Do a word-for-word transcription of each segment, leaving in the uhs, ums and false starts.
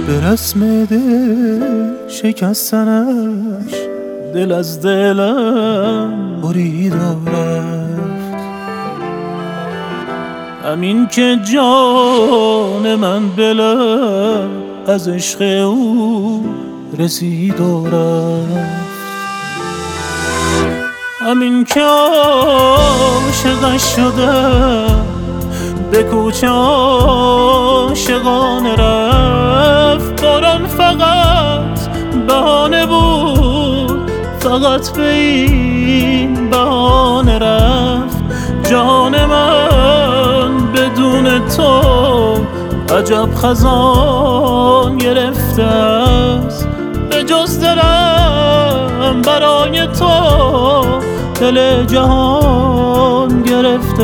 به رسم دل شکستنش دل از دلم برید و رفت. همین که جان من بلد از عشق او رسید و رفت. همین که عاشقش شدم به کوچه عاشقانه رفت. باران فقط بهانه بود، فقط به این بهانه رفت. جان من بدون تو عجب خزان گرفته است. به جز دلم برای تو دل جهان گرفته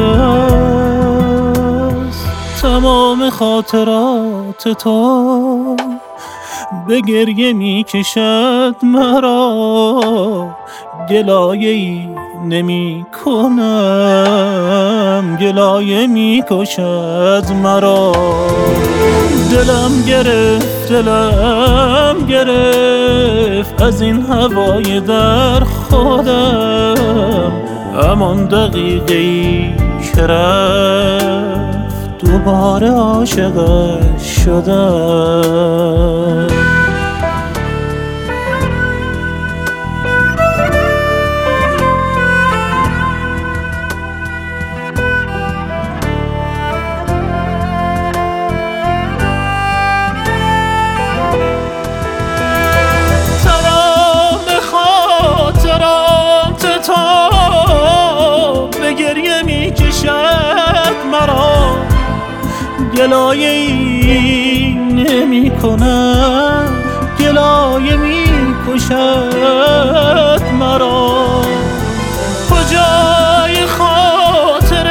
است. تمام خاطرات تو به گریه می کشد مرا، گلایه ای نمی کنم، گلایه می کشد مرا. دلم گرفت دلم گرفت از این هوای در خودم. همان دقیقه‌ای که رفت دوباره عاشقش شدم. گلایه ای نمی کنم، گلایه می کشد مرا. کجای خاطر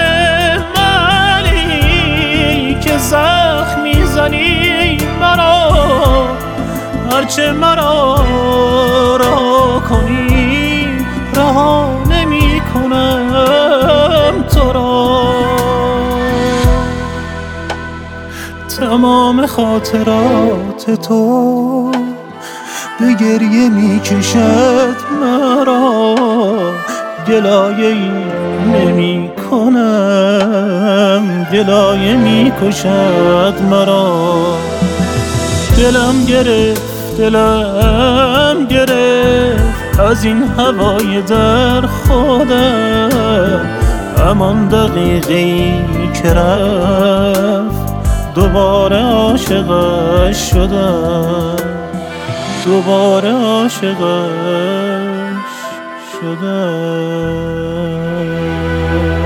منی که زخم می زنی مرا؟ هرچه مرا رها کنی رها نمی کنم تو را. تمام خاطرات تو به گریه می کشد مرا، گلایه ای نمی کنم، گلایه می کشد مرا. دلم گرفت دلم گرفت از این هوای در خودم. همان دقیقه‌ای که رفت دوباره عاشقش شدم، دوباره عاشقش شدم.